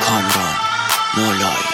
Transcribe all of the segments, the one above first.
کامران مولایی.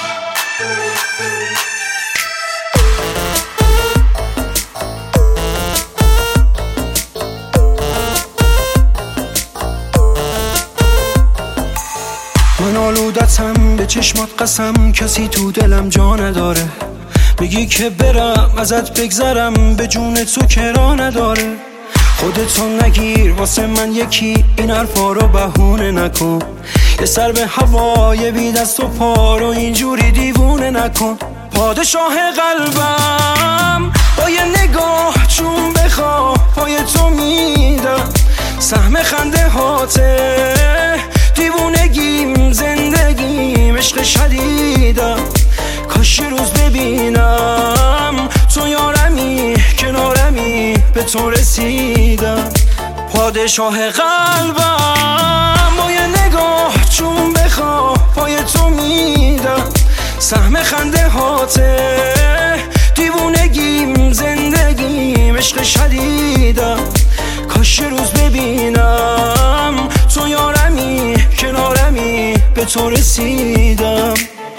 من آلودتم به چشمات قسم، کسی تو دلم جا نداره. میگی که برم ازت بگذرم، به جون تو کرا نداره. خودتو نگیر واسه من یکی، این حرفا رو بهونه نکن. یه سر به هوای بی دست و پا رو اینجوری دیوونه نکن. پادشاه قلبم با یه نگاه چون بخواه پای تو میدم. سهم خنده هاته دیوونگیم، زندگیم عشق شدیدم. کاش یه روز ببینم تو یارمی کنارمی، به تو رسیدم. پادشاه قلبم با یه نگاه چون بخواه پای تو میدم. سهم خنده هاته دیوونگیم، زندگیم عشق شدیدم. کاش یه روز ببینم تو یارمی کنارمی، به تو رسیدم.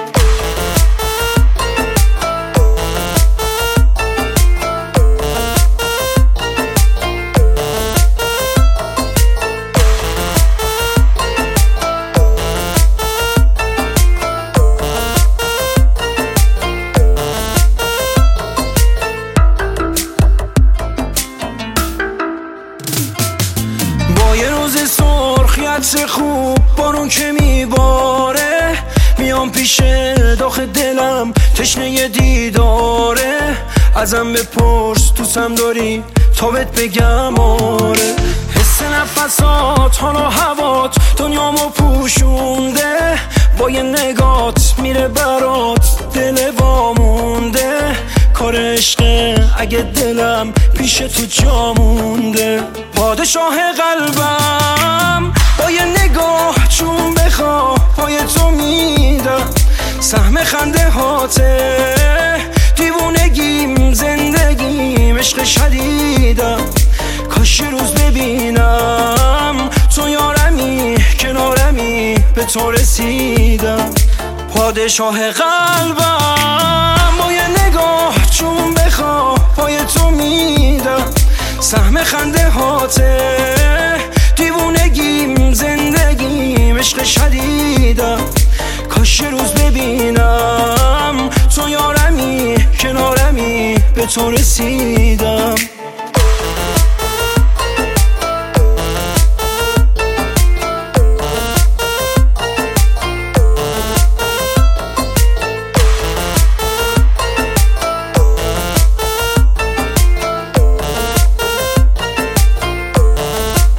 یه روز سرخیت خوب بارون که میباره، میام پیش داخ دلم تشنه یه دیداره. ازم بپرس دوستم داری تا بهت بگم آره. حس نفسات حالا هوات دنیامو پوشونده، با یه نگات میره برات دل وامونده. کار عشقه اگه دلم پیش تو جا مونده. پادشاه قلبم با یه نگاه چون بخواه پای تو میدم. سهم خنده هاته دیوونگیم، زندگیم عشق شدیدم. کاش یه روز ببینم تو یارمی کنارمی، به تو رسیدم. پادشاه قلبم با یه نگاه چون بخواه پای تو میدم. سهم خنده هاته دیوونگیم، زندگیم عشق شدیدم. کاش یه روز ببینم تو یارمی کنارمی، به تو رسیدم.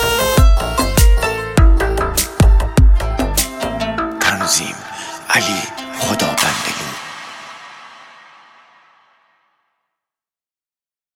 تنظیم علی